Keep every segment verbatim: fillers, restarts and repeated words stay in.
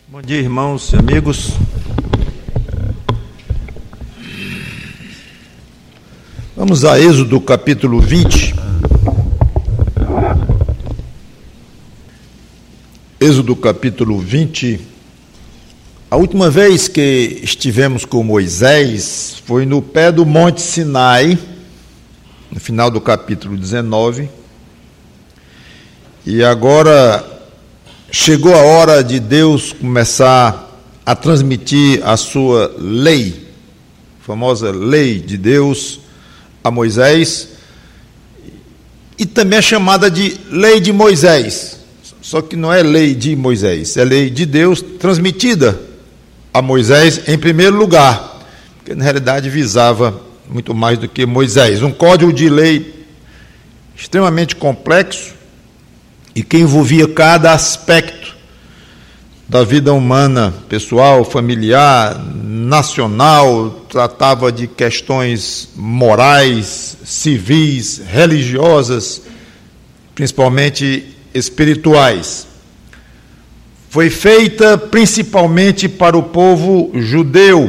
Bom dia, irmãos e amigos. Vamos a Êxodo capítulo vinte. Êxodo capítulo vinte. A última vez que estivemos com Moisés foi no pé do Monte Sinai, no final do capítulo dezenove. E agora chegou a hora de Deus começar a transmitir a sua lei, a famosa lei de Deus a Moisés, e também é chamada de lei de Moisés, só que não é lei de Moisés, é lei de Deus transmitida a Moisés em primeiro lugar, porque na realidade visava muito mais do que Moisés, um código de lei extremamente complexo, e que envolvia cada aspecto da vida humana, pessoal, familiar, nacional, tratava de questões morais, civis, religiosas, principalmente espirituais. Foi feita principalmente para o povo judeu,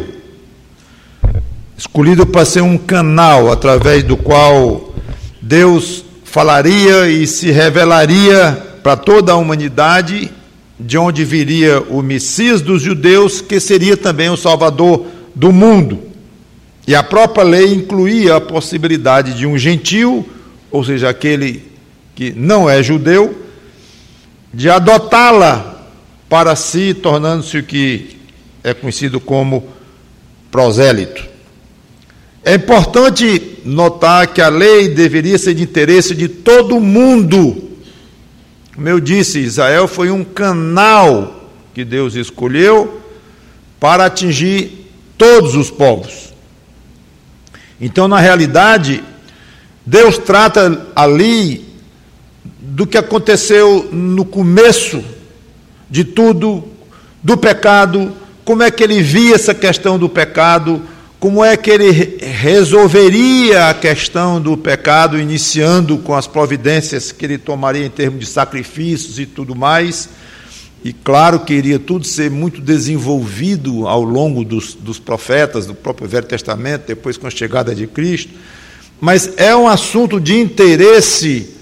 escolhido para ser um canal através do qual Deus falaria e se revelaria para toda a humanidade, de onde viria o Messias dos judeus, que seria também o Salvador do mundo. E a própria lei incluía a possibilidade de um gentio, ou seja, aquele que não é judeu, de adotá-la para si, tornando-se o que é conhecido como prosélito. É importante notar que a lei deveria ser de interesse de todo mundo. Como eu disse, Israel foi um canal que Deus escolheu para atingir todos os povos. Então, na realidade, Deus trata ali do que aconteceu no começo de tudo, do pecado, como é que ele via essa questão do pecado, como é que ele resolveria a questão do pecado, iniciando com as providências que ele tomaria em termos de sacrifícios e tudo mais. E claro que iria tudo ser muito desenvolvido ao longo dos, dos profetas, do próprio Velho Testamento, depois com a chegada de Cristo. Mas é um assunto de interesse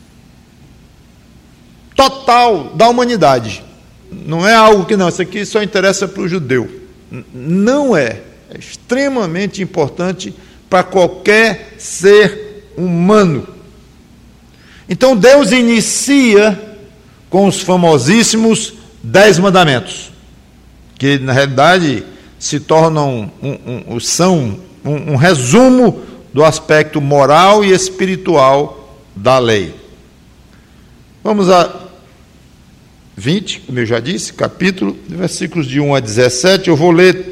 total da humanidade. Não é algo que não, isso aqui só interessa para o judeu. Não é. É extremamente importante para qualquer ser humano. Então Deus inicia com os famosíssimos Dez Mandamentos, que na realidade se tornam um, um, são um, um resumo do aspecto moral e espiritual da lei. Vamos a vinte, como eu já disse, capítulo, versículos de um a dezessete, eu vou ler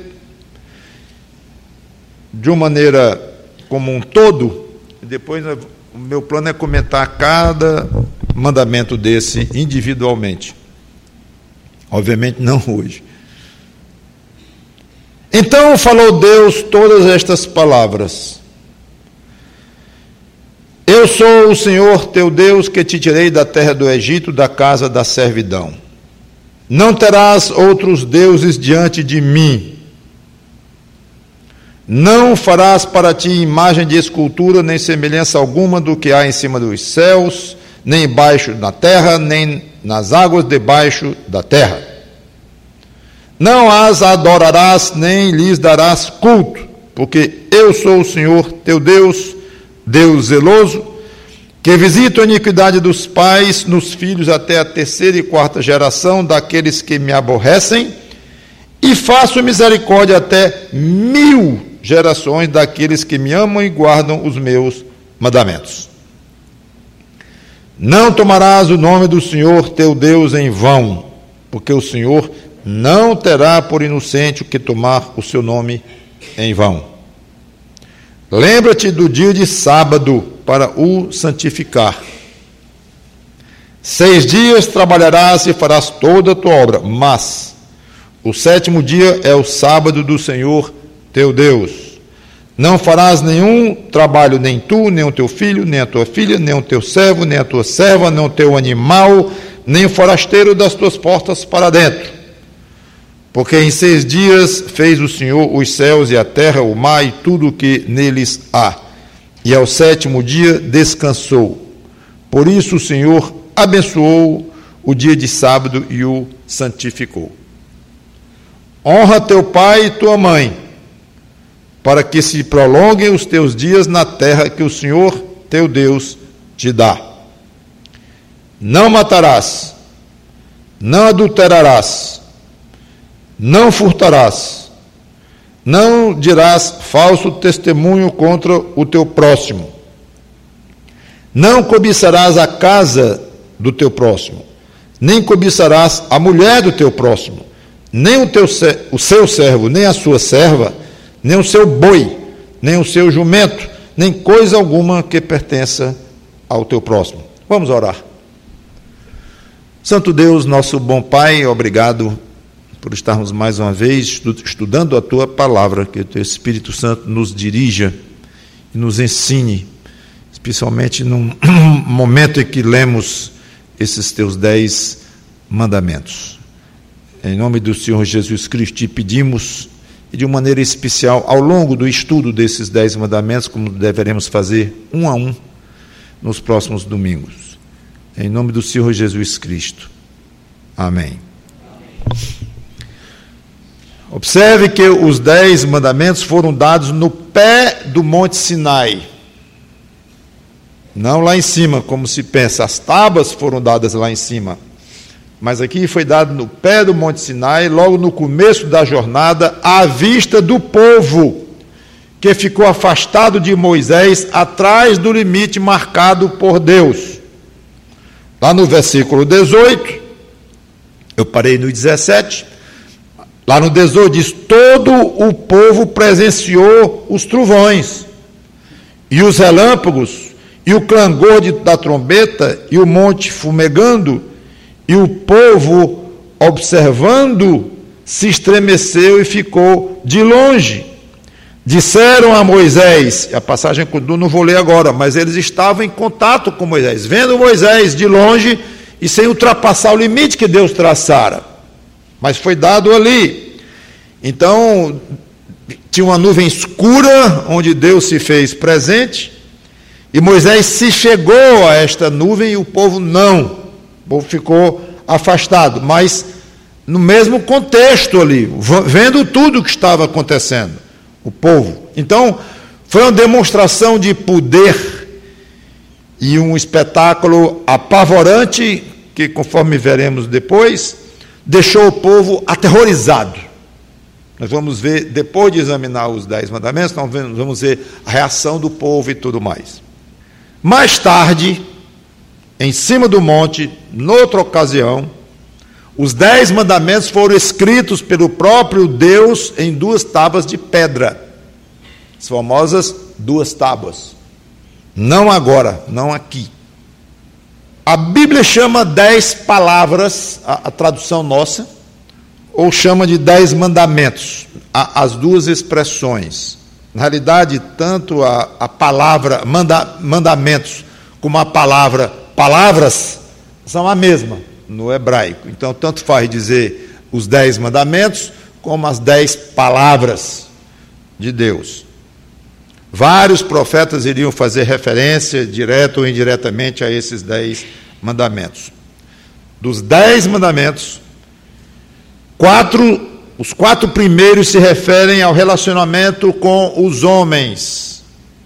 de uma maneira como um todo, e depois o meu plano é comentar cada mandamento desse individualmente. Obviamente não hoje. Então falou Deus todas estas palavras: Eu sou o Senhor teu Deus, que te tirei da terra do Egito, da casa da servidão. Não terás outros deuses diante de mim. Não farás para ti imagem de escultura, nem semelhança alguma do que há em cima dos céus, nem embaixo na terra, nem nas águas debaixo da terra. Não as adorarás, nem lhes darás culto, porque eu sou o Senhor teu Deus, Deus zeloso, que visito a iniquidade dos pais nos filhos até a terceira e quarta geração daqueles que me aborrecem, e faço misericórdia até mil gerações daqueles que me amam e guardam os meus mandamentos. Não tomarás o nome do Senhor teu Deus em vão, porque o Senhor não terá por inocente o que tomar o seu nome em vão. Lembra-te do dia de sábado para o santificar. Seis dias trabalharás e farás toda a tua obra, mas o sétimo dia é o sábado do Senhor teu Deus. Não farás nenhum trabalho, nem tu, nem o teu filho, nem a tua filha, nem o teu servo, nem a tua serva, nem o teu animal, nem o forasteiro das tuas portas para dentro. Porque em seis dias fez o Senhor os céus e a terra, o mar e tudo o que neles há. E ao sétimo dia descansou. Por isso o Senhor abençoou o dia de sábado e o santificou. Honra teu pai e tua mãe, para que se prolonguem os teus dias na terra que o Senhor teu Deus te dá. Não matarás, não adulterarás, não furtarás, não dirás falso testemunho contra o teu próximo, não cobiçarás a casa do teu próximo, nem cobiçarás a mulher do teu próximo, nem o, teu, o seu servo, nem a sua serva, nem o seu boi, nem o seu jumento, nem coisa alguma que pertença ao teu próximo. Vamos orar. Santo Deus, nosso bom Pai, obrigado por estarmos mais uma vez estudando a Tua palavra, que o Teu Espírito Santo nos dirija e nos ensine, especialmente num momento em que lemos esses Teus dez mandamentos. Em nome do Senhor Jesus Cristo, te pedimos, e de uma maneira especial, ao longo do estudo desses dez mandamentos, como deveremos fazer um a um nos próximos domingos. Em nome do Senhor Jesus Cristo. Amém. Observe que os dez mandamentos foram dados no pé do Monte Sinai. Não lá em cima, como se pensa. As tábuas foram dadas lá em cima. Mas aqui foi dado no pé do Monte Sinai, logo no começo da jornada, à vista do povo, que ficou afastado de Moisés, atrás do limite marcado por Deus. Lá no versículo dezoito, eu parei no dezessete, lá no dezoito diz: todo o povo presenciou os trovões, e os relâmpagos, e o clangor de, da trombeta, e o monte fumegando, e o povo, observando, se estremeceu e ficou de longe. Disseram a Moisés, a passagem eu não vou ler agora, mas eles estavam em contato com Moisés, vendo Moisés de longe e sem ultrapassar o limite que Deus traçara. Mas foi dado ali. Então, tinha uma nuvem escura, onde Deus se fez presente, e Moisés se chegou a esta nuvem e o povo não. O povo ficou afastado, mas no mesmo contexto ali, vendo tudo o que estava acontecendo, o povo. Então, foi uma demonstração de poder e um espetáculo apavorante, que, conforme veremos depois, deixou o povo aterrorizado. Nós vamos ver, depois de examinar os dez mandamentos, nós vamos ver a reação do povo e tudo mais. Mais tarde, em cima do monte, noutra ocasião, os dez mandamentos foram escritos pelo próprio Deus em duas tábuas de pedra, as famosas duas tábuas. Não agora, não aqui. A Bíblia chama dez palavras, a, a tradução nossa, ou chama de dez mandamentos, a, as duas expressões. Na realidade, tanto a, a palavra manda, mandamentos como a palavra palavras são a mesma no hebraico. Então, tanto faz dizer os dez mandamentos como as dez palavras de Deus. Vários profetas iriam fazer referência, direta ou indiretamente, a esses dez mandamentos. Dos dez mandamentos, quatro, os quatro primeiros se referem ao relacionamento com os homens.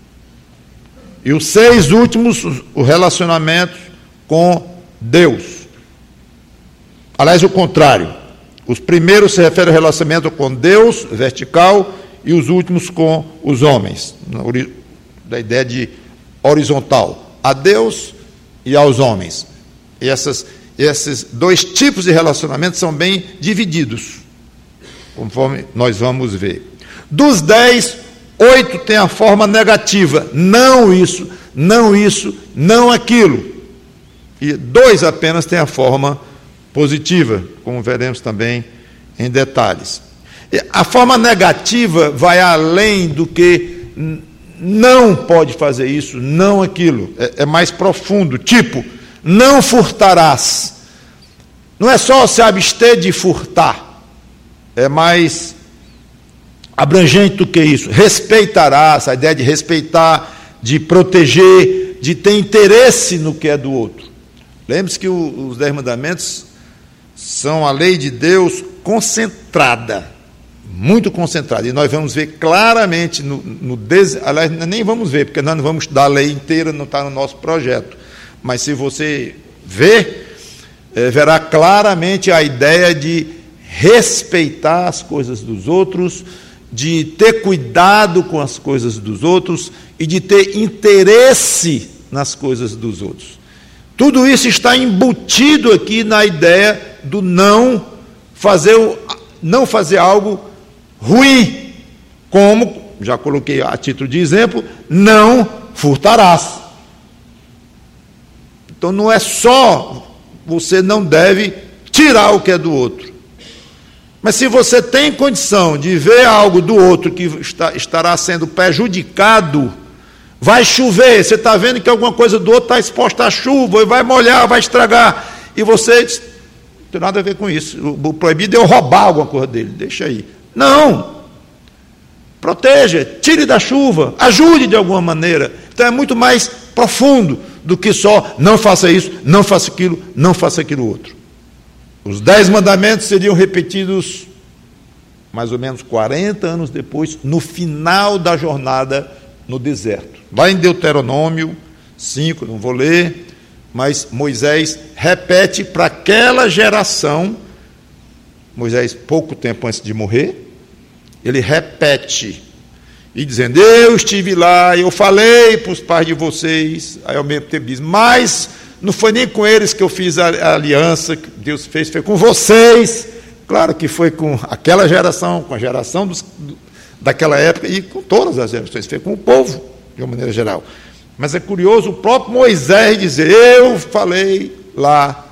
E os seis últimos, o relacionamento com Deus. Aliás, o contrário. Os primeiros se referem ao relacionamento com Deus, vertical, e os últimos com os homens, da ideia de horizontal, a Deus e aos homens. E essas, esses dois tipos de relacionamento são bem divididos, conforme nós vamos ver. Dos dez, oito tem a forma negativa, não isso, não isso, não aquilo. E dois apenas tem a forma positiva, como veremos também em detalhes. A forma negativa vai além do que não pode fazer isso, não aquilo, é, é mais profundo, tipo, não furtarás. Não é só se abster de furtar, é mais abrangente do que isso. Respeitarás, a ideia de respeitar, de proteger, de ter interesse no que é do outro. Lembre-se que o, os Dez Mandamentos são a lei de Deus concentrada, muito concentrada. E nós vamos ver claramente, no, no des... aliás, nem vamos ver, porque nós não vamos estudar a lei inteira, não está no nosso projeto. Mas se você ver, é, verá claramente a ideia de respeitar as coisas dos outros, de ter cuidado com as coisas dos outros e de ter interesse nas coisas dos outros. Tudo isso está embutido aqui na ideia do não fazer, não fazer algo ruim, como, já coloquei a título de exemplo, não furtarás. Então não é só, você não deve tirar o que é do outro. Mas se você tem condição de ver algo do outro que está, estará sendo prejudicado, vai chover, você está vendo que alguma coisa do outro está exposta à chuva, e vai molhar, vai estragar, e você diz, não tem nada a ver com isso, o, o proibido é eu roubar alguma coisa dele, deixa aí. Não! Proteja, tire da chuva, ajude de alguma maneira. Então é muito mais profundo do que só não faça isso, não faça aquilo, não faça aquilo outro. Os dez mandamentos seriam repetidos mais ou menos quarenta anos depois, no final da jornada no deserto. Lá em Deuteronômio cinco, não vou ler, mas Moisés repete para aquela geração, Moisés pouco tempo antes de morrer, ele repete, e dizendo, eu estive lá, eu falei para os pais de vocês, aí ao mesmo tempo diz, mas não foi nem com eles que eu fiz a aliança, que Deus fez, foi com vocês. Claro que foi com aquela geração, com a geração dos, daquela época, e com todas as gerações, foi com o povo, de uma maneira geral. Mas é curioso o próprio Moisés dizer, eu falei lá.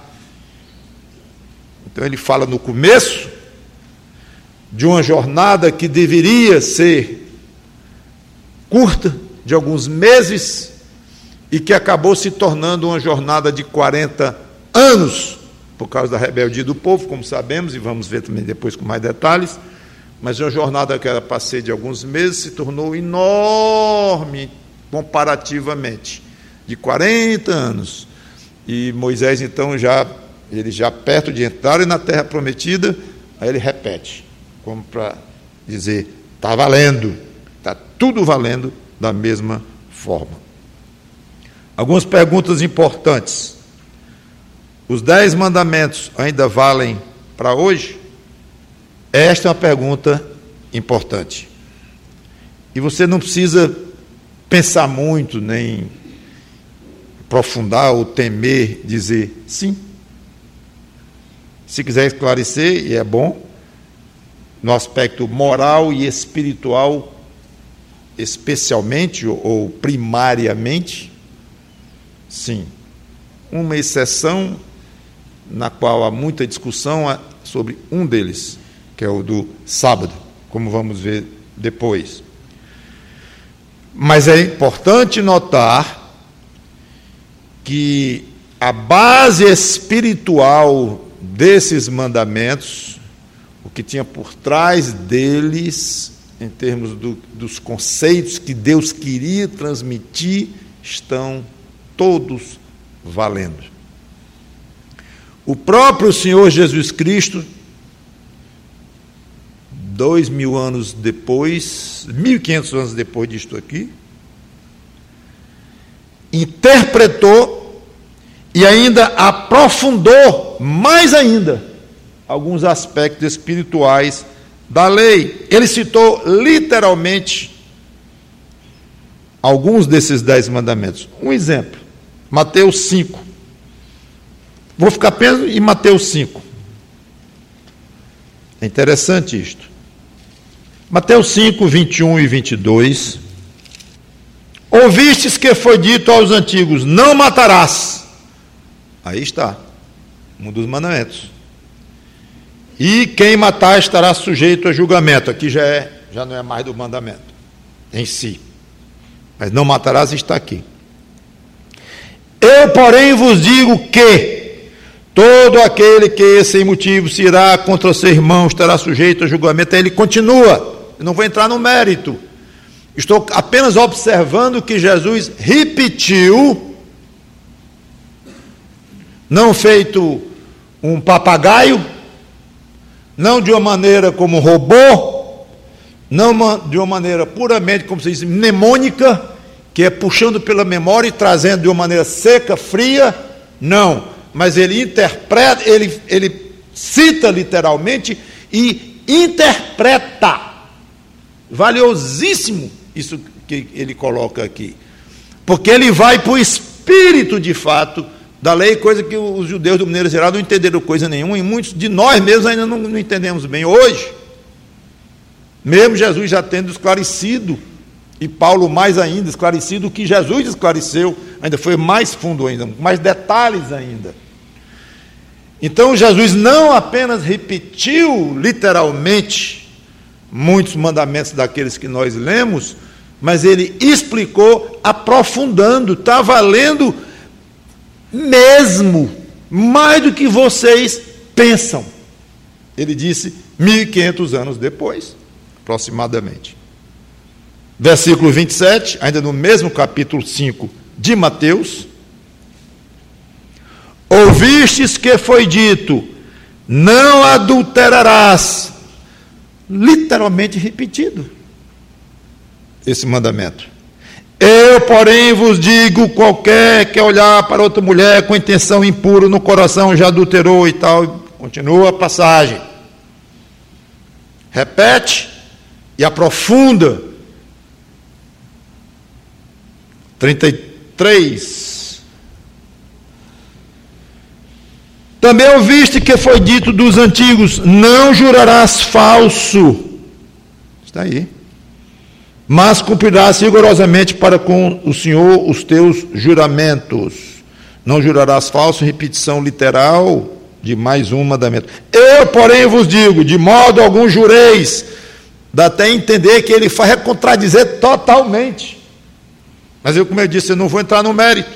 Então ele fala no começo de uma jornada que deveria ser curta, de alguns meses, e que acabou se tornando uma jornada de quarenta anos, por causa da rebeldia do povo, como sabemos, e vamos ver também depois com mais detalhes, mas uma jornada que era para ser de alguns meses, se tornou enorme, comparativamente, de quarenta anos, e Moisés então já, ele já perto de entrar na terra prometida, aí ele repete, como para dizer, está valendo, está tudo valendo da mesma forma. Algumas perguntas importantes. Os dez mandamentos ainda valem para hoje? Esta é uma pergunta importante. E você não precisa pensar muito, nem aprofundar ou temer dizer sim. Se quiser esclarecer, e é bom, no aspecto moral e espiritual, especialmente ou primariamente, sim. Uma exceção na qual há muita discussão sobre um deles, que é o do sábado, como vamos ver depois. Mas é importante notar que a base espiritual desses mandamentos, o que tinha por trás deles, em termos do, dos conceitos que Deus queria transmitir, estão todos valendo. O próprio Senhor Jesus Cristo, dois mil anos depois, mil e quinhentos anos depois disto aqui, interpretou e ainda aprofundou mais ainda alguns aspectos espirituais da lei. Ele citou literalmente alguns desses dez mandamentos. Um exemplo, Mateus cinco. Vou ficar apenas em Mateus cinco. É interessante isto. Mateus cinco, vinte e um e vinte e dois. Ouvistes que foi dito aos antigos, não matarás. Aí está, um dos mandamentos. E quem matar estará sujeito a julgamento. Aqui já, é, já não é mais do mandamento em si. Mas não matarás está aqui. Eu, porém, vos digo que todo aquele que sem motivo se irá contra seu irmão estará sujeito a julgamento. Aí ele continua, eu não vou entrar no mérito, estou apenas observando que Jesus repetiu, não feito um papagaio, não de uma maneira como um robô, não de uma maneira puramente, como se diz, mnemônica, que é puxando pela memória e trazendo de uma maneira seca, fria, não, mas ele interpreta, ele, ele cita literalmente e interpreta. Valiosíssimo isso que ele coloca aqui, porque ele vai para o espírito de fato da lei, coisa que os judeus do maneira geral não entenderam coisa nenhuma, e muitos de nós mesmos ainda não, não entendemos bem hoje, mesmo Jesus já tendo esclarecido, e Paulo mais ainda esclarecido, o que Jesus esclareceu, ainda foi mais fundo ainda, mais detalhes ainda. Então Jesus não apenas repetiu literalmente muitos mandamentos daqueles que nós lemos, mas ele explicou aprofundando, está valendo mesmo, mais do que vocês pensam. Ele disse mil e quinhentos anos depois, aproximadamente. Versículo vinte e sete, ainda no mesmo capítulo cinco de Mateus: ouvistes que foi dito, não adulterarás. Literalmente repetido esse mandamento. Eu, porém, vos digo, qualquer que olhar para outra mulher com intenção impura no coração já adulterou e tal. Continua a passagem. Repete e aprofunda. trinta e três. Também ouviste que foi dito dos antigos, não jurarás falso. Está aí. Mas cumprirás rigorosamente para com o Senhor os teus juramentos. Não jurarás falso, repetição literal de mais um mandamento. Eu, porém, vos digo, de modo algum jureis. Dá até a entender que ele vai contradizer totalmente. Mas eu, como eu disse, eu não vou entrar no mérito.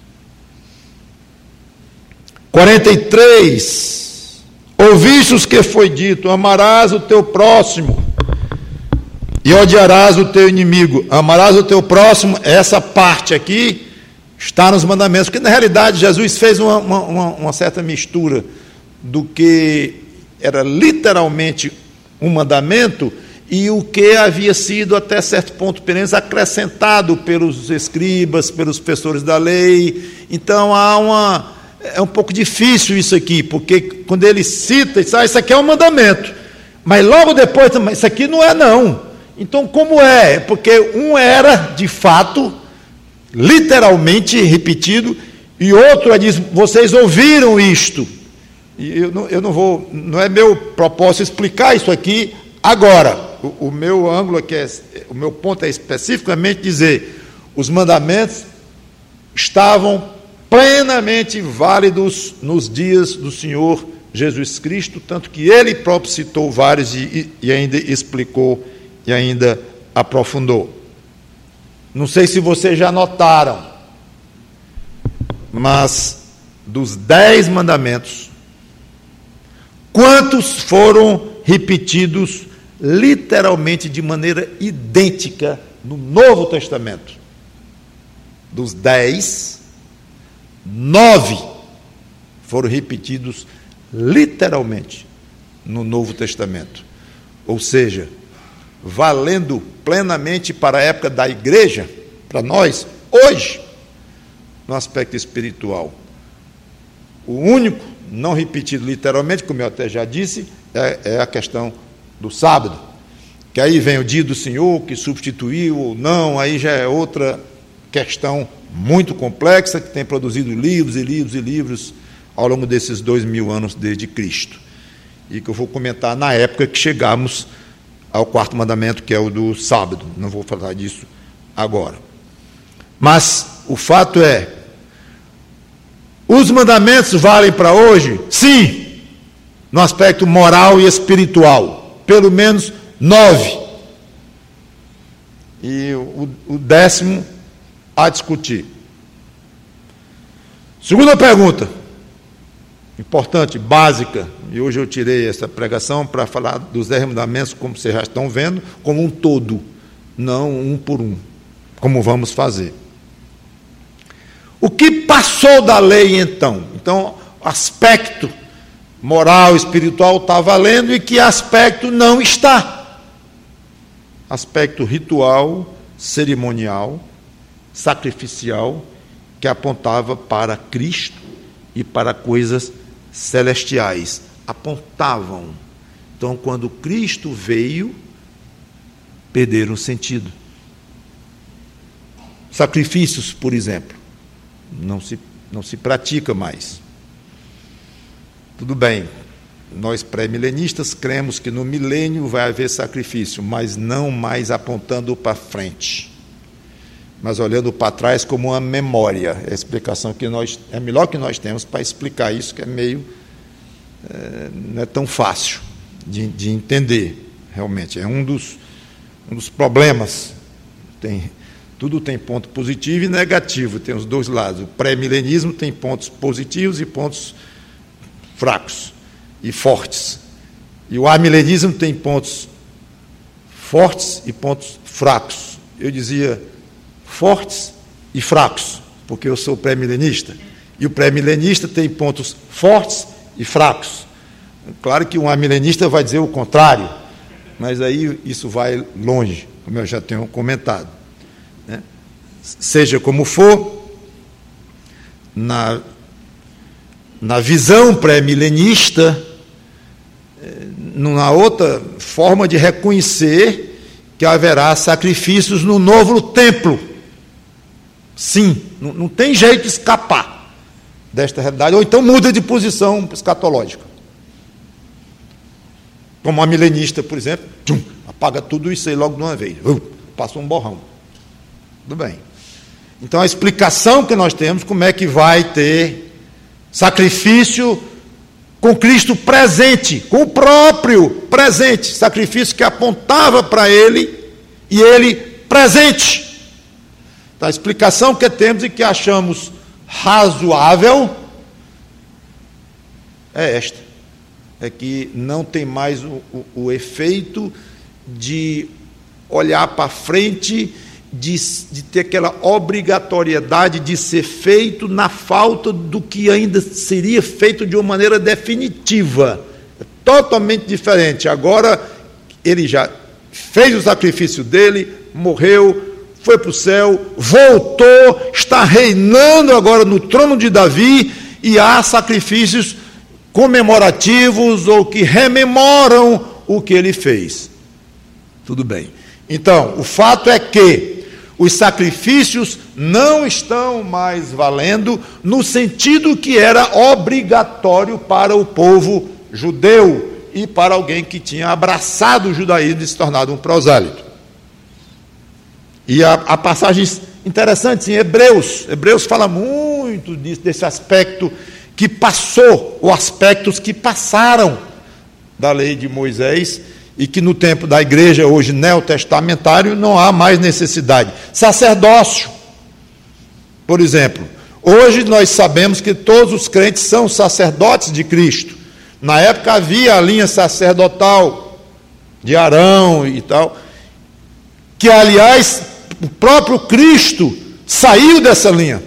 quarenta e três. Ouviste os que foi dito, amarás o teu próximo e odiarás o teu inimigo. Amarás o teu próximo, essa parte aqui está nos mandamentos, porque na realidade Jesus fez uma, uma, uma certa mistura do que era literalmente um mandamento e o que havia sido até certo ponto pelo menos acrescentado pelos escribas, pelos professores da lei. Então há uma, é um pouco difícil isso aqui, porque quando ele cita, diz, ah, isso aqui é um mandamento, mas logo depois, isso aqui não é não. Então, como é? Porque um era, de fato, literalmente repetido, e outro diz, vocês ouviram isto. E eu não, eu não vou, não é meu propósito explicar isso aqui agora. O, o meu ângulo aqui, é, o meu ponto é especificamente dizer, os mandamentos estavam plenamente válidos nos dias do Senhor Jesus Cristo, tanto que ele próprio citou vários e, e ainda explicou e ainda aprofundou. Não sei se vocês já notaram, mas dos dez mandamentos, quantos foram repetidos literalmente de maneira idêntica no Novo Testamento? Dos dez, nove foram repetidos literalmente no Novo Testamento. Ou seja, valendo plenamente para a época da igreja, para nós, hoje, no aspecto espiritual. O único não repetido literalmente, como eu até já disse, é, é a questão do sábado, que aí vem o dia do Senhor, que substituiu ou não, aí já é outra questão muito complexa, que tem produzido livros e livros e livros ao longo desses dois mil anos desde Cristo, e que eu vou comentar na época que chegamos ao quarto mandamento, que é o do sábado. Não vou falar disso agora. Mas o fato é, os mandamentos valem para hoje? Sim, no aspecto moral e espiritual. Pelo menos nove. E o, o décimo a discutir. Segunda pergunta. importante, básica, e hoje eu tirei essa pregação para falar dos dez mandamentos, como vocês já estão vendo, como um todo, não um por um, como vamos fazer. O que passou da lei, então? Então, aspecto moral, espiritual está valendo, e que aspecto não está? Aspecto ritual, cerimonial, sacrificial, que apontava para Cristo e para coisas celestiais. Apontavam. Então, quando Cristo veio, perderam o sentido. Sacrifícios, por exemplo, não se, não se pratica mais. Tudo bem, nós pré-milenistas cremos que no milênio vai haver sacrifício, mas não mais apontando para frente, mas olhando para trás como uma memória. É a explicação que nós, é a melhor que nós temos para explicar isso, que é meio, é, não é tão fácil de, de entender, realmente. É um dos, um dos problemas. Tem, tudo tem ponto positivo e negativo, tem os dois lados. O pré-milenismo tem pontos positivos e pontos fracos e fortes. E o amilenismo tem pontos fortes e pontos fracos. Eu dizia fortes e fracos, porque eu sou pré-milenista. E o pré-milenista tem pontos fortes e fracos. Claro que um amilenista vai dizer o contrário, mas aí isso vai longe, como eu já tenho comentado. Né? Seja como for, na Na visão pré-milenista, numa outra forma de reconhecer que haverá sacrifícios no novo templo. Sim, não, não tem jeito de escapar desta realidade, ou então muda de posição escatológica. Como a milenista, por exemplo, tchum, apaga tudo isso aí logo de uma vez, uh, passa um borrão. Tudo bem. Então a explicação que nós temos, como é que vai ter sacrifício com Cristo presente, com o próprio presente, sacrifício que apontava para Ele, e Ele presente. Então, a explicação que temos e que achamos razoável é esta, é que não tem mais o, o, o efeito de olhar para frente, De, de ter aquela obrigatoriedade de ser feito na falta do que ainda seria feito de uma maneira definitiva. É totalmente diferente. Agora, ele já fez o sacrifício dele, morreu, foi para o céu, voltou, está reinando agora no trono de Davi, e há sacrifícios comemorativos ou que rememoram o que ele fez. Tudo bem. Então, o fato é que os sacrifícios não estão mais valendo no sentido que era obrigatório para o povo judeu e para alguém que tinha abraçado o judaísmo e se tornado um prosélito. E há, há passagens interessantes em Hebreus. Hebreus fala muito disso, desse aspecto que passou, ou aspectos que passaram da lei de Moisés, e que no tempo da igreja, hoje neotestamentário, não há mais necessidade. Sacerdócio, por exemplo. Hoje nós sabemos que todos os crentes são sacerdotes de Cristo. Na época havia a linha sacerdotal de Arão e tal, que, aliás, o próprio Cristo saiu dessa linha.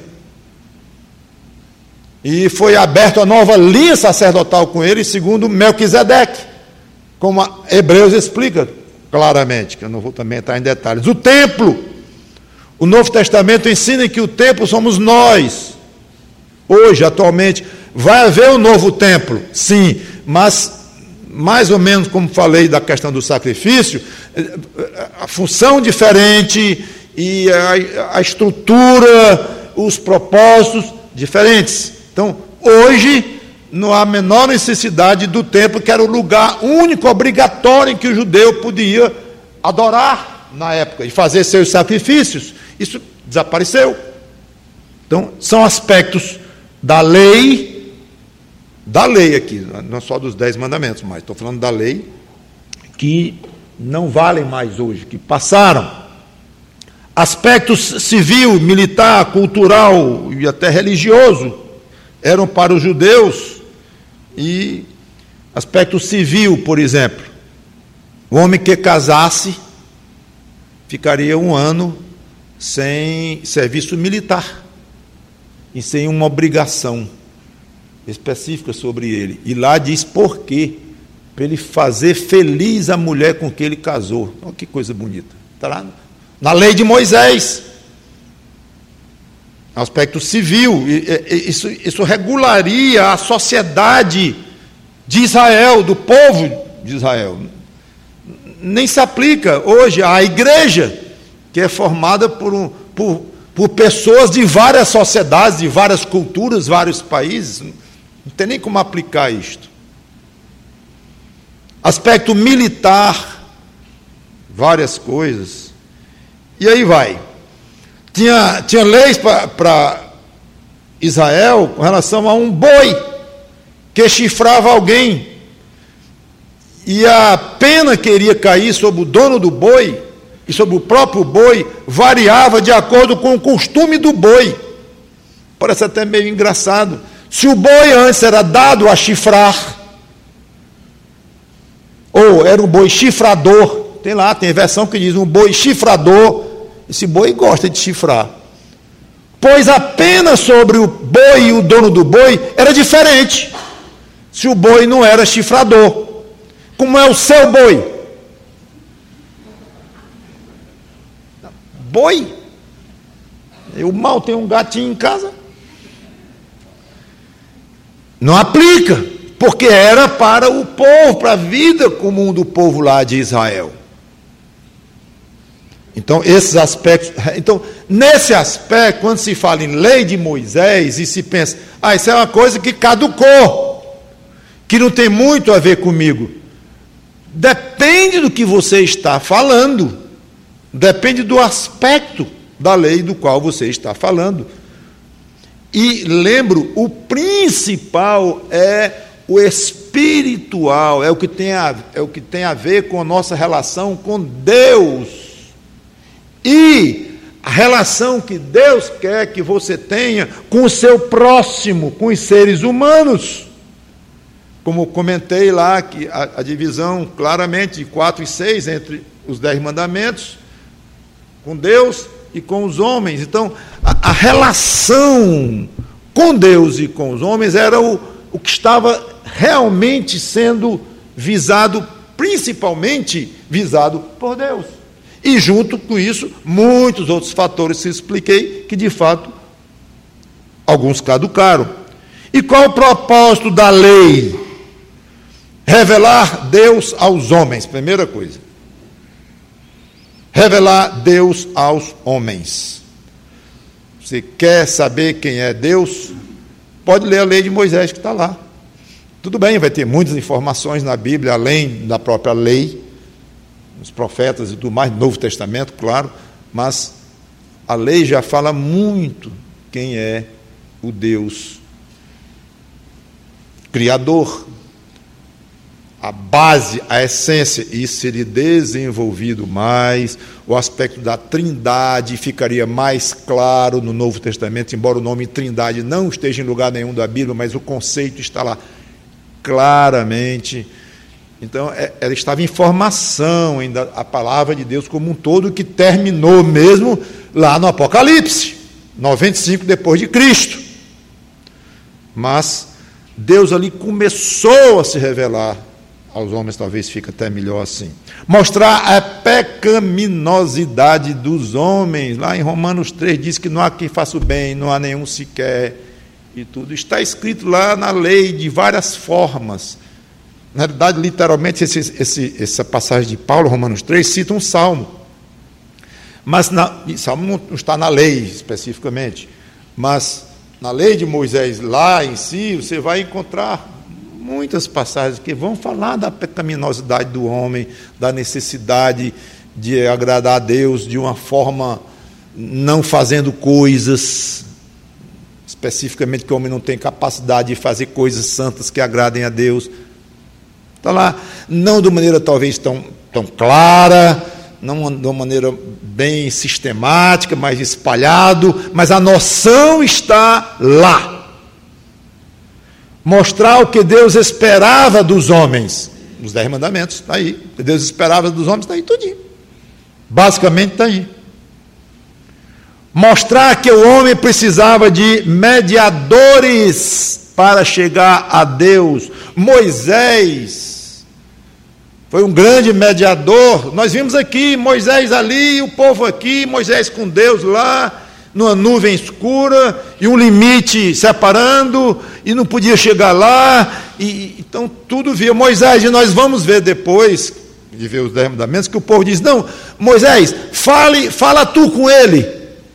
E foi aberta a nova linha sacerdotal com ele, segundo Melquisedeque, como a Hebreus explica claramente, que eu não vou também entrar em detalhes. O templo, o Novo Testamento ensina que o templo somos nós. Hoje, atualmente, vai haver um novo templo, sim, mas mais ou menos como falei da questão do sacrifício, a função diferente e a, a estrutura, os propósitos diferentes. Então, hoje não há a menor necessidade do templo, que era o lugar único, obrigatório, em que o judeu podia adorar na época e fazer seus sacrifícios. Isso desapareceu. Então, são aspectos da lei, da lei aqui, não só dos dez mandamentos, mas estou falando da lei, que não valem mais hoje, que passaram. Aspectos civil, militar, cultural e até religioso eram para os judeus E aspecto civil, por exemplo, o homem que casasse ficaria um ano sem serviço militar e sem uma obrigação específica sobre ele. E lá diz por quê. Para ele fazer feliz a mulher com quem ele casou. Olha que coisa bonita. Está lá na lei de Moisés. Aspecto civil. Isso, isso regularia a sociedade de Israel, do povo de Israel. Nem se aplica hoje à igreja, que é formada por, um, por, por pessoas de várias sociedades, de várias culturas, vários países. Não tem nem como aplicar isto. Aspecto militar, várias coisas. E aí vai. Tinha, tinha leis para Israel com relação a um boi que chifrava alguém. E a pena que iria cair sobre o dono do boi e sobre o próprio boi variava de acordo com o costume do boi. Parece até meio engraçado. Se o boi antes era dado a chifrar, ou era um boi chifrador, tem lá, tem versão que diz um boi chifrador, esse boi gosta de chifrar. Pois a pena sobre o boi e o dono do boi era diferente, se o boi não era chifrador. Como é o seu boi? Boi? Eu mal tenho um gatinho em casa. Não aplica. Porque era para o povo, para a vida comum do povo lá de Israel. Então, esses aspectos... Então, nesse aspecto, quando se fala em lei de Moisés, e se pensa, ah, isso é uma coisa que caducou, que não tem muito a ver comigo. Depende do que você está falando. Depende do aspecto da lei do qual você está falando. E, lembro, o principal é... o espiritual, é o, que tem a, é o que tem a ver com a nossa relação com Deus. E a relação que Deus quer que você tenha com o seu próximo, com os seres humanos. Como comentei lá, que a, a divisão claramente de quatro e seis entre os dez mandamentos, com Deus e com os homens. Então, a, a relação com Deus e com os homens era o, o que estava realmente sendo visado, principalmente visado por Deus. E junto com isso, muitos outros fatores que expliquei, que de fato, alguns caducaram. E qual o propósito da lei? Revelar Deus aos homens, primeira coisa. Revelar Deus aos homens. Você quer saber quem é Deus? Pode ler a lei de Moisés que está lá. Tudo bem, vai ter muitas informações na Bíblia, além da própria lei, os profetas e tudo mais, Novo Testamento, claro, mas a lei já fala muito quem é o Deus Criador. A base, a essência, isso seria desenvolvido mais, o aspecto da trindade ficaria mais claro no Novo Testamento, embora o nome trindade não esteja em lugar nenhum da Bíblia, mas o conceito está lá claramente. Então, ela estava em formação ainda, a palavra de Deus como um todo, que terminou mesmo lá no Apocalipse, noventa e cinco depois de Cristo. Mas Deus ali começou a se revelar aos homens, talvez fique até melhor assim. Mostrar a pecaminosidade dos homens. Lá em Romanos três diz que não há quem faça o bem, não há nenhum sequer, e tudo. Está escrito lá na lei de várias formas. Na verdade, literalmente, esse, esse, essa passagem de Paulo, Romanos três, cita um salmo. Mas na, salmo não está na lei especificamente, mas na lei de Moisés, lá em si, você vai encontrar muitas passagens que vão falar da pecaminosidade do homem, da necessidade de agradar a Deus de uma forma não fazendo coisas, especificamente que o homem não tem capacidade de fazer coisas santas que agradem a Deus. Está lá, não de maneira talvez tão, tão clara, não de uma maneira bem sistemática, mas espalhado, mas a noção está lá. mostrar o que Deus esperava dos homens. Os dez mandamentos, está aí. O que Deus esperava dos homens, está aí tudinho. Basicamente está aí. Mostrar que o homem precisava de mediadores para chegar a Deus. Moisés foi um grande mediador. Nós vimos aqui, Moisés ali, o povo aqui, Moisés com Deus lá, numa nuvem escura, e um limite separando, e não podia chegar lá, e, então tudo via Moisés, e nós vamos ver depois, de ver os dez mandamentos, que o povo diz, não, Moisés, fale, fala tu com ele,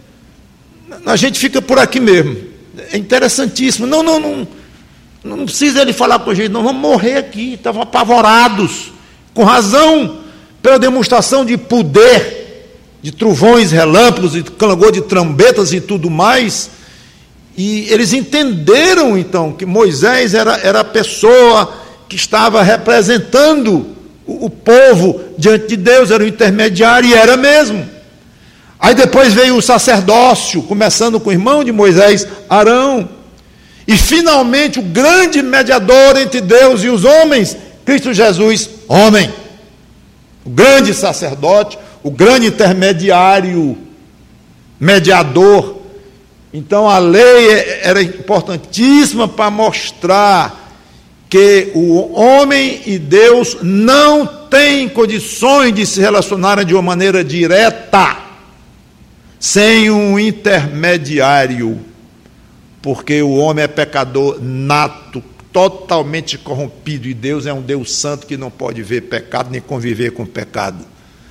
a gente fica por aqui mesmo, é interessantíssimo, não, não, não, não precisa ele falar com a gente, não, vamos morrer aqui, estavam apavorados, com razão, pela demonstração de poder, de trovões, relâmpagos, de clangor de trombetas e tudo mais, e eles entenderam então que Moisés era, era a pessoa que estava representando o, o povo diante de Deus, era o intermediário, e era mesmo. Aí depois veio o sacerdócio, começando com o irmão de Moisés, Arão, e finalmente o grande mediador entre Deus e os homens, Cristo Jesus, homem, o grande sacerdote, o grande intermediário, mediador. Então a lei era importantíssima para mostrar que o homem e Deus não têm condições de se relacionarem de uma maneira direta, sem um intermediário, porque o homem é pecador nato, totalmente corrompido, e Deus é um Deus santo que não pode ver pecado nem conviver com pecado.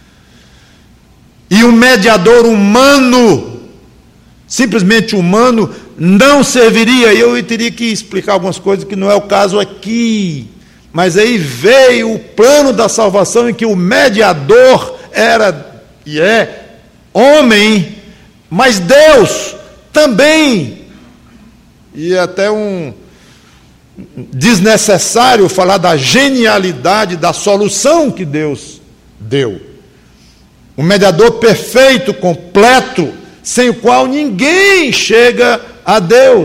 E um mediador humano, simplesmente humano, não serviria. E eu teria que explicar algumas coisas que não é o caso aqui. Mas aí veio o plano da salvação em que o mediador era e é homem, mas Deus também. E é até um desnecessário falar da genialidade da solução que Deus deu. Um mediador perfeito, completo, sem o qual ninguém chega a Deus.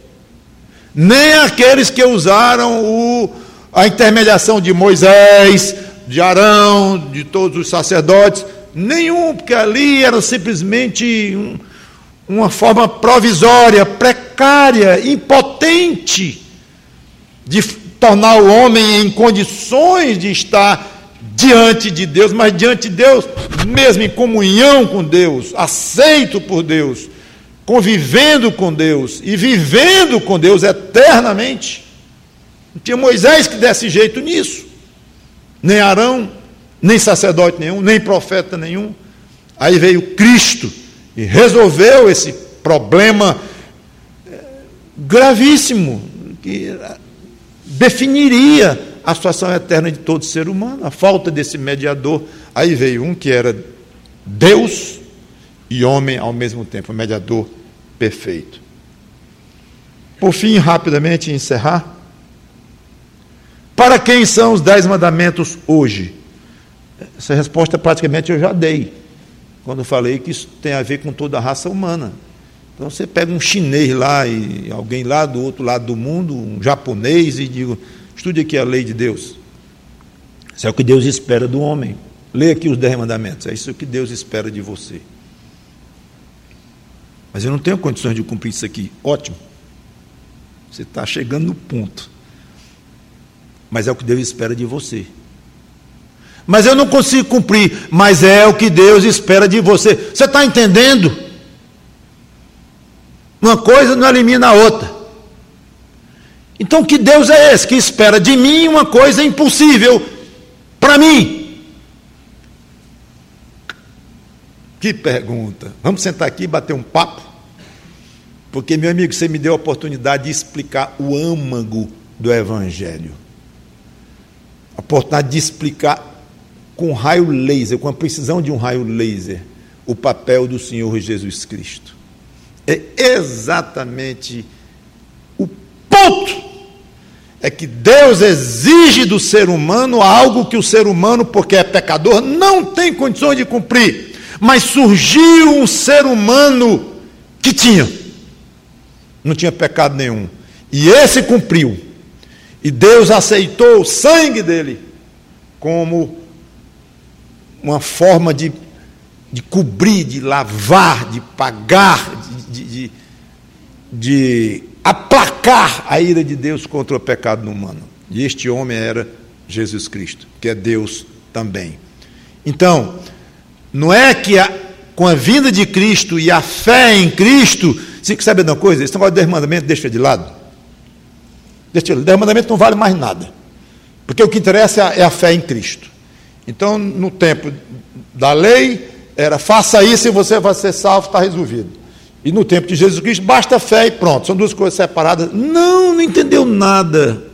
Nem aqueles que usaram o, a intermediação de Moisés, de Arão, de todos os sacerdotes. Nenhum, porque ali era simplesmente um, uma forma provisória, precária, impotente, de tornar o homem em condições de estar diante de Deus, mas diante de Deus, mesmo em comunhão com Deus, aceito por Deus, convivendo com Deus e vivendo com Deus eternamente. Não tinha Moisés que desse jeito nisso, nem Arão, nem sacerdote nenhum, nem profeta nenhum. Aí veio Cristo e resolveu esse problema gravíssimo, que definiria a situação eterna de todo ser humano, a falta desse mediador. Aí veio um que era Deus e homem ao mesmo tempo, um mediador perfeito. Por fim, rapidamente encerrar, para quem são os dez mandamentos hoje? Essa resposta praticamente eu já dei, quando falei que isso tem a ver com toda a raça humana. Então você pega um chinês lá, e alguém lá do outro lado do mundo, um japonês, e digo, estude aqui a lei de Deus. Isso é o que Deus espera do homem. Leia aqui os dez mandamentos. É isso que Deus espera de você. Mas eu não tenho condições de cumprir isso aqui. Ótimo. Você está chegando no ponto. Mas é o que Deus espera de você. Mas eu não consigo cumprir. Mas é o que Deus espera de você. Você está entendendo? Uma coisa não elimina a outra. Então que Deus é esse que espera de mim uma coisa impossível para mim? Que pergunta. Vamos sentar aqui e bater um papo? Porque, meu amigo, você me deu a oportunidade de explicar o âmago do Evangelho. A oportunidade de explicar com um raio laser, com a precisão de um raio laser, o papel do Senhor Jesus Cristo. É exatamente o ponto. É que Deus exige do ser humano algo que o ser humano, porque é pecador, não tem condições de cumprir. Mas surgiu um ser humano que tinha. Não tinha pecado nenhum. E esse cumpriu. E Deus aceitou o sangue dele como uma forma de, de cobrir, de lavar, de pagar, de, de, de aplacar a ira de Deus contra o pecado humano. E este homem era Jesus Cristo, que é Deus também. Então, não é que a, com a vinda de Cristo e a fé em Cristo, você sabe de uma coisa? Esse negócio de dez mandamentos deixa de lado. Deixa de lado. Dez mandamentos não vale mais nada, porque o que interessa é a, é a fé em Cristo. Então, no tempo da lei, era faça isso e você vai ser salvo, está resolvido. E no tempo de Jesus Cristo, basta fé e pronto. São duas coisas separadas. Não, não entendeu nada.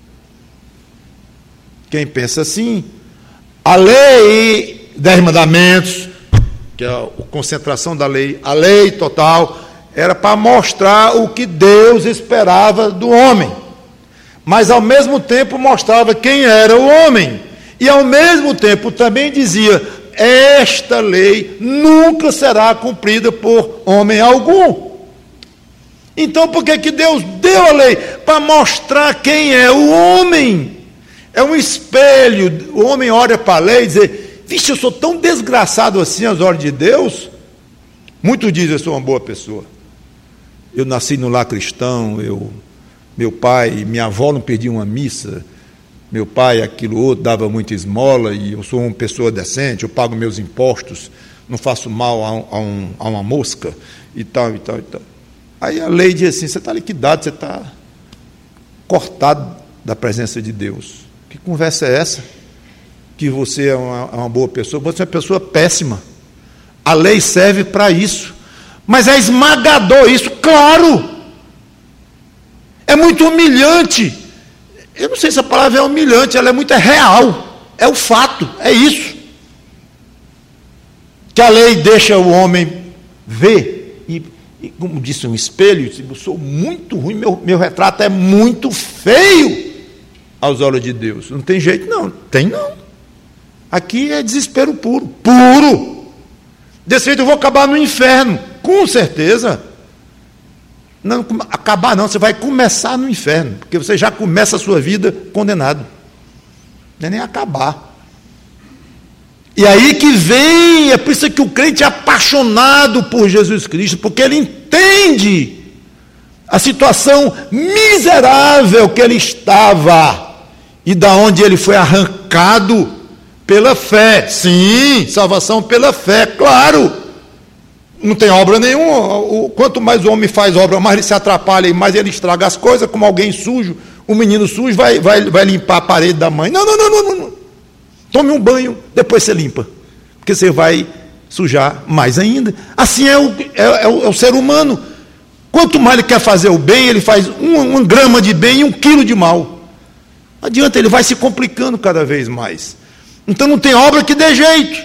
Quem pensa assim, a lei, dez mandamentos, que é a concentração da lei, a lei total, era para mostrar o que Deus esperava do homem. Mas ao mesmo tempo mostrava quem era o homem. E ao mesmo tempo também dizia, esta lei nunca será cumprida por homem algum. Então por que que Deus deu a lei? Para mostrar quem é o homem. É um espelho. O homem olha para a lei e diz, vixe, eu sou tão desgraçado assim às ordens de Deus. Muitos dizem, eu sou uma boa pessoa. Eu nasci no lar cristão, eu, meu pai, minha avó não perdia uma missa, meu pai, aquilo outro, dava muita esmola, e eu sou uma pessoa decente, eu pago meus impostos, não faço mal a, um, a, um, a uma mosca, e tal, e tal, e tal. Aí a lei diz assim, você está liquidado, você está cortado da presença de Deus. Que conversa é essa? Que você é uma, uma boa pessoa? Você é uma pessoa péssima. A lei serve para isso. Mas é esmagador isso, claro. É muito humilhante. Eu não sei se a palavra é humilhante, ela é muito é real. É o fato, é isso. Que a lei deixa o homem ver. E, e como disse um espelho, eu sou muito ruim, meu, meu retrato é muito feio aos olhos de Deus. Não tem jeito não, tem não. Aqui é desespero puro, puro. Desse jeito eu vou acabar no inferno, com certeza. Não, acabar não, você vai começar no inferno, porque você já começa a sua vida condenado. Não é nem acabar. E aí que vem, é por isso que o crente é apaixonado por Jesus Cristo, porque ele entende a situação miserável que ele estava, e da onde ele foi arrancado pela fé. Sim, salvação pela fé, claro. Não tem obra nenhuma. Quanto mais o homem faz obra, mais ele se atrapalha e mais ele estraga as coisas, como alguém sujo, um menino sujo vai, vai, vai limpar a parede da mãe. Não, não, não, não, não. Tome um banho, depois você limpa, porque você vai sujar mais ainda. Assim é o, é, é o, é o ser humano. Quanto mais ele quer fazer o bem, ele faz um, um grama de bem e um quilo de mal. Não adianta, ele vai se complicando cada vez mais. Então não tem obra que dê jeito.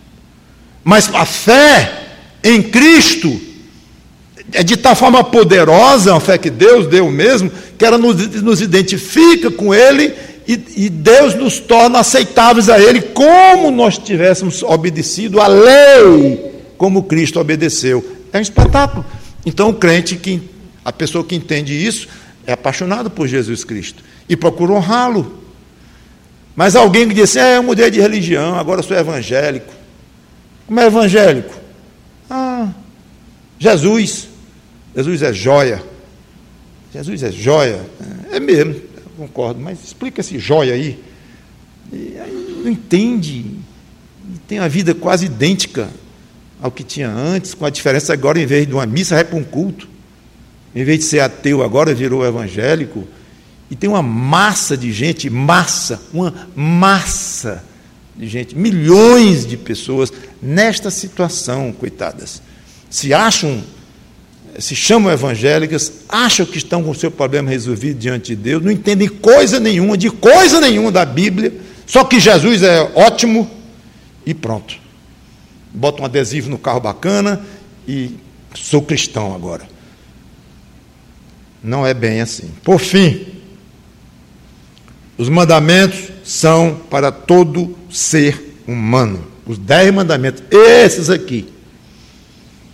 Mas a fé em Cristo é de tal forma poderosa, a fé que Deus deu mesmo, que ela nos, nos identifica com Ele e, e Deus nos torna aceitáveis a Ele, como nós tivéssemos obedecido a lei, como Cristo obedeceu. É um espetáculo. Então o crente, que, a pessoa que entende isso, é apaixonado por Jesus Cristo e procura honrá-lo. Mas alguém que diz assim, é, eu mudei de religião, agora sou evangélico. Como é evangélico? Ah, Jesus. Jesus é joia. Jesus é joia. É mesmo, eu concordo, mas explica esse joia aí. E aí não entende. E tem uma vida quase idêntica ao que tinha antes, com a diferença agora, em vez de uma missa, vai para um culto. Em vez de ser ateu, agora virou evangélico. E tem uma massa de gente, massa, uma massa de gente, milhões de pessoas nesta situação, coitadas. Se acham, se chamam evangélicas, acham que estão com o seu problema resolvido diante de Deus, não entendem coisa nenhuma, de coisa nenhuma da Bíblia, só que Jesus é ótimo e pronto. Bota um adesivo no carro bacana e sou cristão agora. Não é bem assim. Por fim, os mandamentos são para todo ser humano. Os dez mandamentos, esses aqui.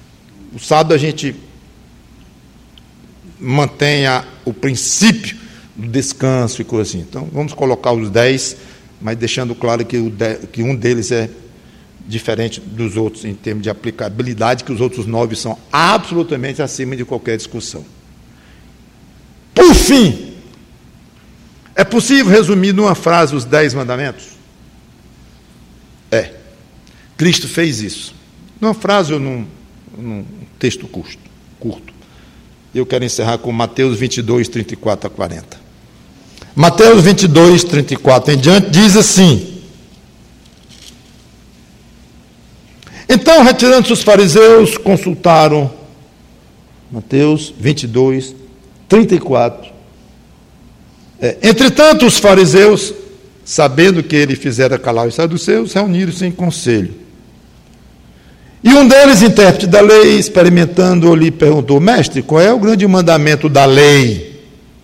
O sábado a gente mantém a, o princípio do descanso e coisa assim. Então, vamos colocar os dez, mas deixando claro que, o de, que um deles é diferente dos outros em termos de aplicabilidade, que os outros nove são absolutamente acima de qualquer discussão. Por fim, é possível resumir numa frase os dez mandamentos? É. Cristo fez isso. Numa frase ou num, num texto curto, curto. Eu quero encerrar com Mateus vinte e dois, trinta e quatro a quarenta. Mateus vinte e dois, trinta e quatro em diante, diz assim: então, retirando-se os fariseus, consultaram. Mateus vinte e dois, trinta e quatro. É, entretanto, os fariseus, sabendo que ele fizera calar os saduceus, reuniram-se em conselho. E um deles, intérprete da lei, experimentando, lhe perguntou: mestre, qual é o grande mandamento da lei?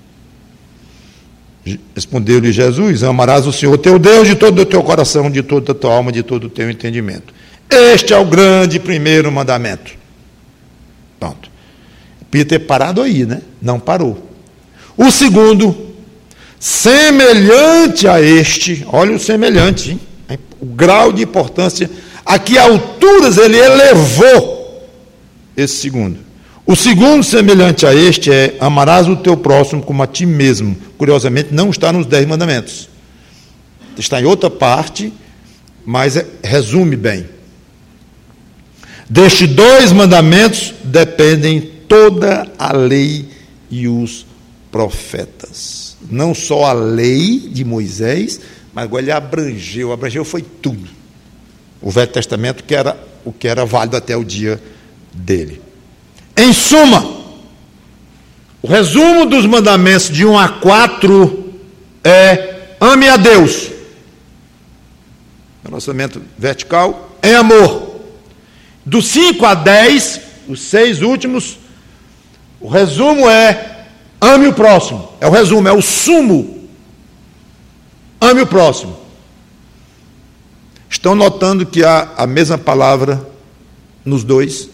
Respondeu-lhe Jesus: amarás o Senhor teu Deus de todo o teu coração, de toda a tua alma, de todo o teu entendimento. Este é o grande primeiro mandamento. Pronto. Podia ter parado aí, né? Não parou. O segundo, semelhante a este, olha o semelhante, hein? O grau de importância, a que alturas ele elevou esse segundo. O segundo, semelhante a este, é: amarás o teu próximo como a ti mesmo. Curiosamente, não está nos dez mandamentos. Está em outra parte, mas é, resume bem. Destes dois mandamentos dependem toda a lei e os profetas. Não só a lei de Moisés, mas agora ele abrangeu, abrangeu foi tudo. O Velho Testamento, que era o que era válido até o dia dele. Em suma, o resumo dos mandamentos de um a quatro é: ame a Deus. Relacionamento vertical em amor. Do cinco a dez, os seis últimos, o resumo é: ame o próximo. É o resumo, é o sumo. Ame o próximo. Estão notando que há a mesma palavra nos dois?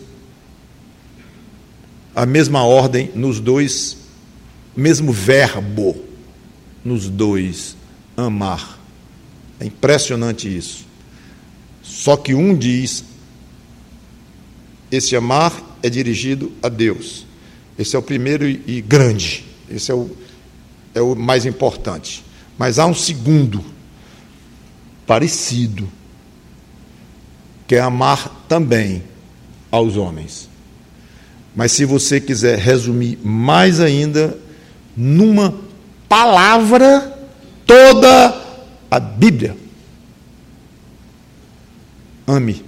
A mesma ordem nos dois, mesmo verbo nos dois: amar. É impressionante isso. Só que um diz: esse amar é dirigido a Deus. Esse é o primeiro e grande. Esse é o, é o mais importante. Mas há um segundo, parecido, que é amar também aos homens. Mas se você quiser resumir mais ainda, numa palavra, toda a Bíblia: ame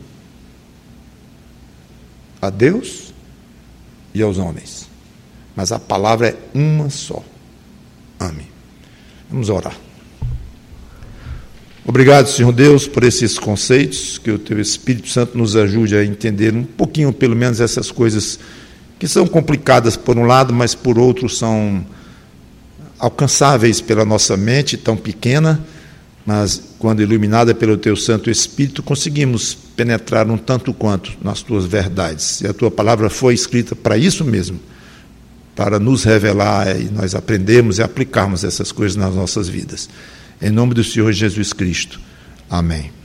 a Deus e aos homens. Mas a palavra é uma só: ame. Vamos orar. Obrigado, Senhor Deus, por esses conceitos, que o Teu Espírito Santo nos ajude a entender um pouquinho, pelo menos, essas coisas que são complicadas por um lado, mas por outro são alcançáveis pela nossa mente, tão pequena, mas quando iluminada pelo Teu Santo Espírito, conseguimos penetrar um tanto quanto nas Tuas verdades. E a Tua palavra foi escrita para isso mesmo, para nos revelar e nós aprendermos e aplicarmos essas coisas nas nossas vidas. Em nome do Senhor Jesus Cristo. Amém.